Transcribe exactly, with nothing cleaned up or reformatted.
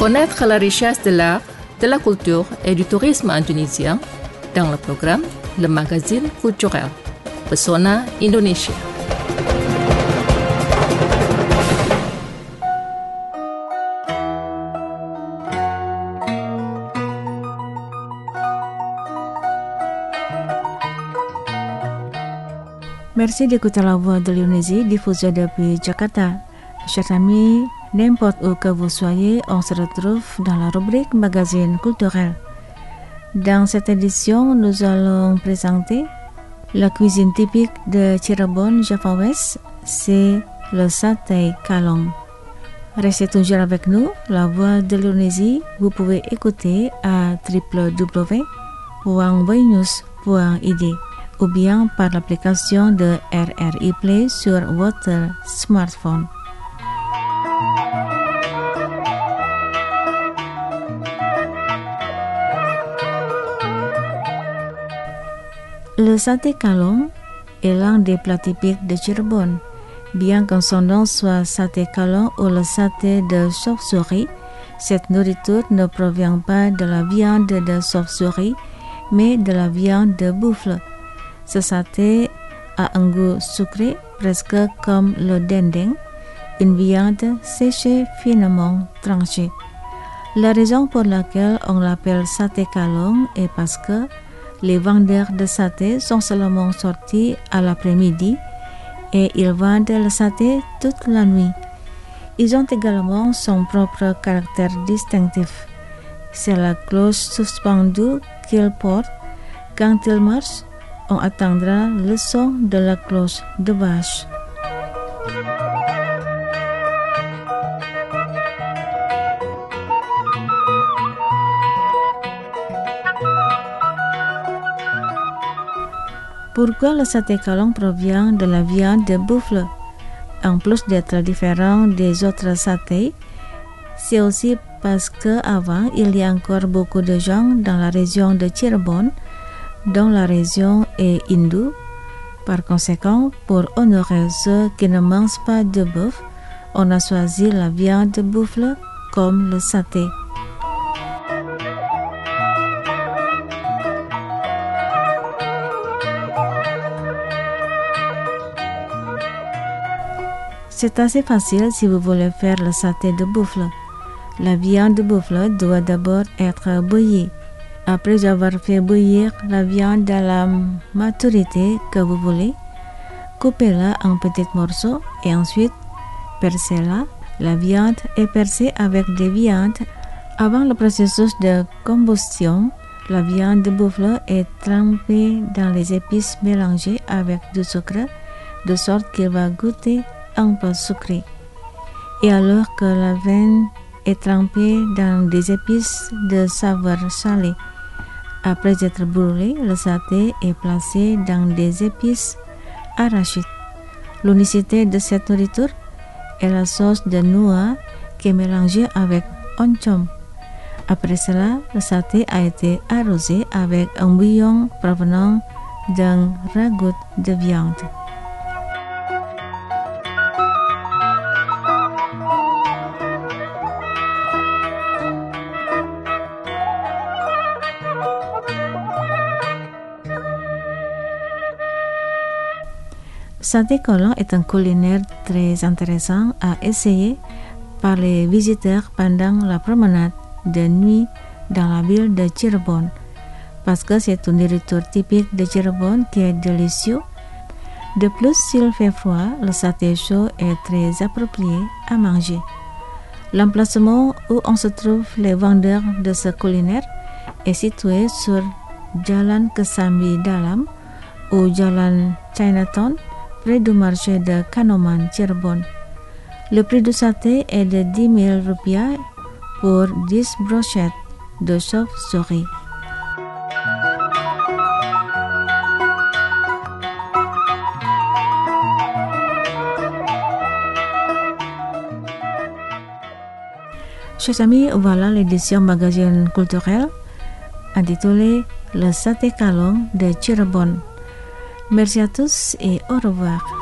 Connaître la richesse de l'art, de la culture et du tourisme indonésien dans le programme Le Magazine Culturel Pesona Indonesia. Merci d'écouter la voix de l'Indonésie diffusée depuis Jakarta. Chers amis, n'importe où que vous soyez, on se retrouve dans la rubrique Magazine culturel. Dans cette édition, nous allons présenter la cuisine typique de Cirebon, Java West, c'est le satay kalong. Restez toujours avec nous, la voix de l'Indonésie, vous pouvez écouter à w w w point voinews point i d ou bien par l'application de R R I Play sur votre smartphone. Le satay kalong est l'un des plats typiques de Cirebon. Bien que son nom soit satay kalong ou le satay de chauve-souris, cette nourriture ne provient pas de la viande de chauve-souris, mais de la viande de buffle. Ce satay a un goût sucré presque comme le dendeng, une viande séchée finement tranchée. La raison pour laquelle on l'appelle satay kalong est parce que les vendeurs de satay sont seulement sortis à l'après-midi et ils vendent le satay toute la nuit. Ils ont également son propre caractère distinctif. C'est la cloche suspendue qu'ils portent. Quand ils marchent, on entendra le son de la cloche de vache. Pourquoi le satay kalong provient de la viande de buffle? En plus d'être différent des autres satés, c'est aussi parce qu'avant, il y a encore beaucoup de gens dans la région de Cirebon, dont la région est hindoue. Par conséquent, pour honorer ceux qui ne mangent pas de bœuf, on a choisi la viande de buffle comme le saté. C'est assez facile si vous voulez faire le satay de buffle. La viande de buffle doit d'abord être bouillie. Après avoir fait bouillir la viande à la maturité que vous voulez, coupez-la en petits morceaux et ensuite percez-la. La viande est percée avec des viandes. Avant le processus de combustion, la viande de buffle est trempée dans les épices mélangées avec du sucre, de sorte qu'il va goûter un peu sucré. Et alors que la viande est trempée dans des épices de saveur salée, après être brûlé, le satay est placé dans des épices arachides. L'unicité de cette nourriture est la sauce de noix qui est mélangée avec oncom. Après cela, le satay a été arrosé avec un bouillon provenant d'un ragoût de viande. Satay kalong est un culinaire très intéressant à essayer par les visiteurs pendant la promenade de nuit dans la ville de Cirebon, parce que c'est une nourriture typique de Cirebon qui est délicieux. De plus, s'il fait froid, le satay chaud est très approprié à manger. L'emplacement où on se trouve les vendeurs de ce culinaire est situé sur Jalan Kesambi Dalam ou Jalan Chinatown, près du marché de Kanoman, Cirebon. Le prix du satay est de dix mille rupiah pour dix brochettes de chauve-souris. Chers amis, voilà l'édition magazine culturel intitulée Le satay kalong de Cirebon. Merci à tous et au revoir.